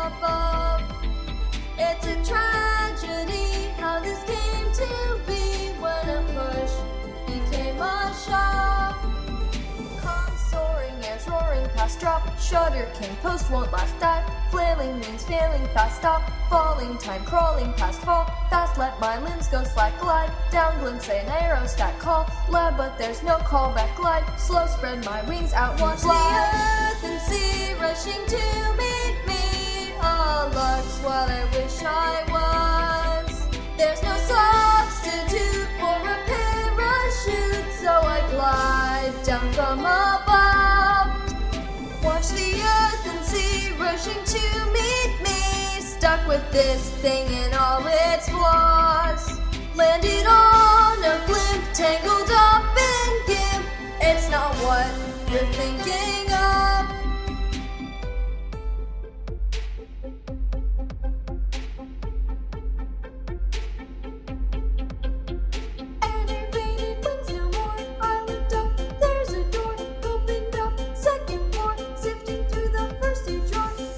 above. It's a tragedy how this came to be when a push became a shove. Calm soaring, airs roaring past, drop, shudder, king, post won't last, dive, flailing means failing fast, stop, falling, time crawling past, fall, fast, let my limbs go slack, glide, down, glimpse an aerostat, call, loud, but there's no callback, glide, slow, spread my wings out, watch the earth and sea rushing to meet me, a lark's what I wish I was. There's no substitute for a parachute, so I glide down from above. Watch the earth and sea rushing to meet me, stuck with this thing and all its flaws. Landed on a blimp, tangled up in gimp. It's not what you're thinking of. Enervated wings no more. I looked up, there's a door opened up, second floor, sifting through the first two drawers.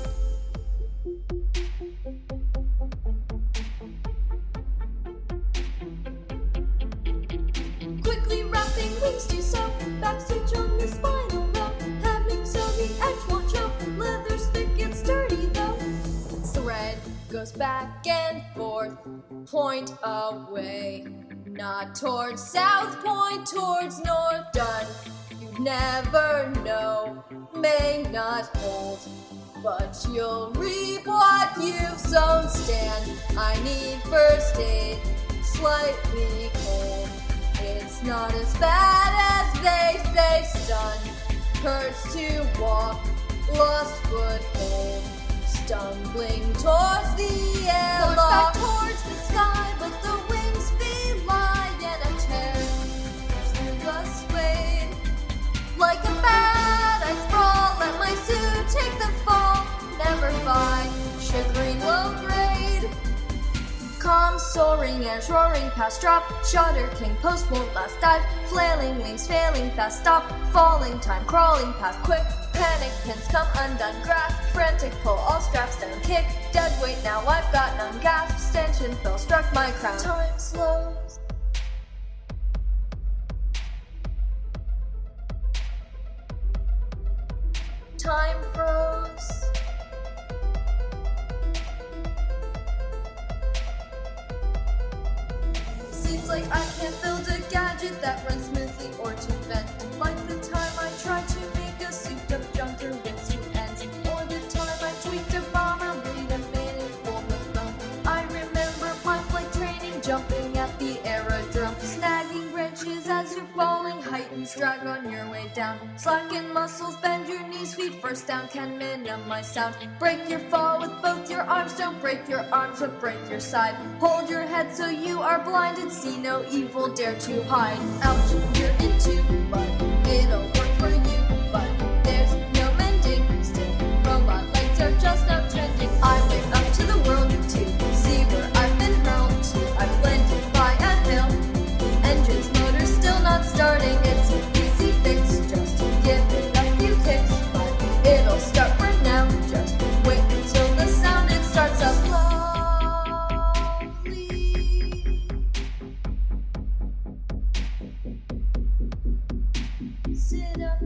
Quickly wrapping wings to sew, backstitch on the spinal row, hemming so the edge won't show, leather's thick and sturdy though. Thread goes back and forth, point away, not towards south, point towards north, done. You'd never know, may not hold, but you'll reap what you've sown. Stand, I need first aid, slightly cold. It's not as bad as they say, stun, hurts to walk, lost foothold, stumbling towards the air, looks back towards the sky, but the wings belie, and a tear through the suede. Like a bat, I sprawl, let my suit take the fall, never find sugaring low grade. Calm soaring, airs roaring past, drop, shudder, king, post won't last, dive, flailing wings failing fast, stop, falling, time crawling past, quick, panic, pins come undone, grasp, frantic, pull all straps down, kick, dead weight, now I've got none, gasp, stanchion, fell, struck my crown, time slows. Time froze. Seems like I can't build a gadget that runs smoothly or to vent. Like the time I tried to make a suit of junker with two ends, or the time I tweaked a bomber, made a minute for the phone. I remember my flight training, jumping at the aerodrome, snagging wrenches as you're falling, heightens drag on your way down. Slacken muscles, bend your knees, feet first down, can minimize sound. Break your fall with both your arms, don't break your arms, but break your side. Hold your head so you are blinded, see no evil, dare to hide. Ouch, you're in two, but it'll work for you. But there's no mending, still robot legs are just now trending. I went up to the world to see where I've been hurled to. I blended by a hill, engines, motors still not starting. It's an easy fix, just give it a few kicks. But it'll start right now, just wait until the sound it starts up slowly. Sit up,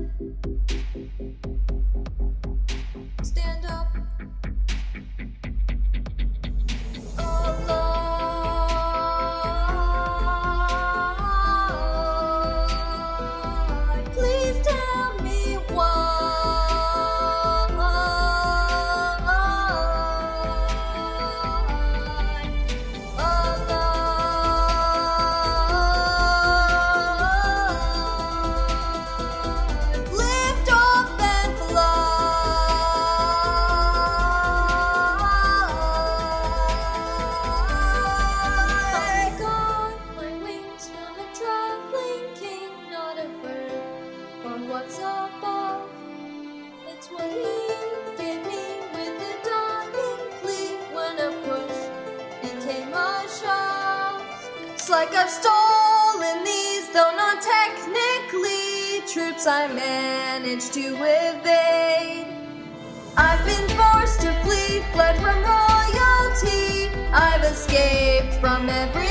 stand up, alive. Please tell me why. Alive. Lift off and fly. Gone, my wings from a traveling king, not a bird on what's above. It's what he gave me with a dying plea when a push became a shove. It's like I've stolen these, though not technically, troops I managed to evade. I've been forced to flee, fled every